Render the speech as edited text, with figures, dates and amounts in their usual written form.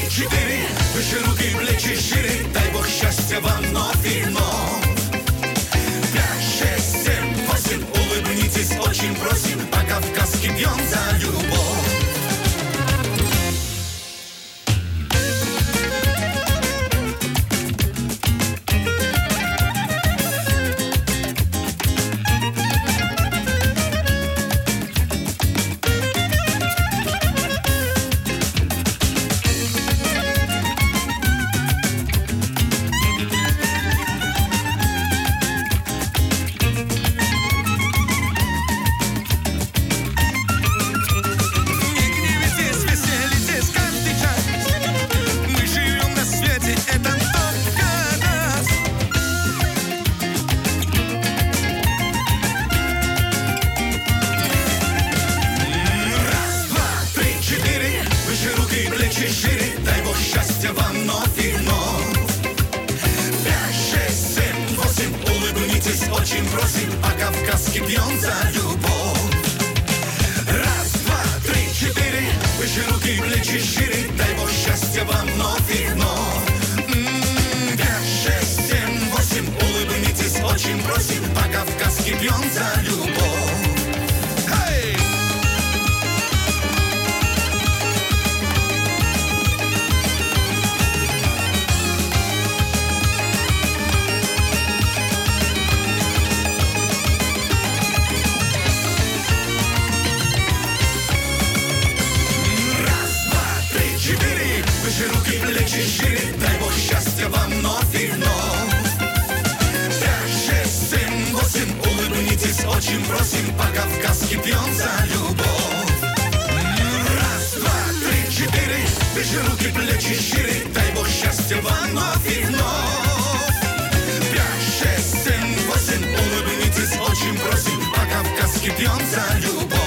четыре, выше руки, плечи шире, дай Бог счастья вам вновь и вновь. 5, 6, 7, 8, улыбнитесь, очень просим, по-кавказски пьем за любовь. Шире, дай Бог счастья вам вновь и вновь. 5, 6, 7, 8, улыбнитесь, очень просим, по-кавказски пьем за любовь. 1, 2, 3, 4, выше руки, плечи шире, дай Бог счастья вам вновь и вновь. 5, 6, 7, 8, улыбнитесь, очень просим, по-кавказски пьем за любовь. Выше руки, плечи шире, дай Бог счастья вам вновь и вновь. 5, 6, 7, 8, улыбнитесь, очень просим, по-кавказски пьем за любовь. 1, 2, 3, 4, выше руки, плечи шире, дай Бог счастья вам вновь и вновь. 5, 6, 7, 8, улыбнитесь, очень просим, по-кавказски пьем за любовь.